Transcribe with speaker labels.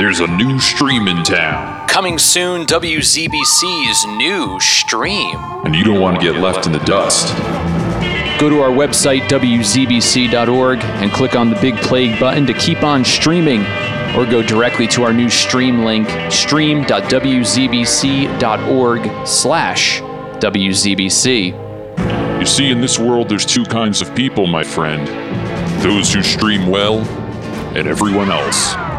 Speaker 1: There's a new stream in town,
Speaker 2: Coming soon, WZBC's new stream.
Speaker 1: and you don't want to get left in the dust.
Speaker 3: Go to our website, wzbc.org, and click on the Big Plague button to keep on streaming, or go directly to our new stream link, stream.wzbc.org/WZBC.
Speaker 1: You see, in this world, there's two kinds of people, my friend. Those who stream well, and everyone else.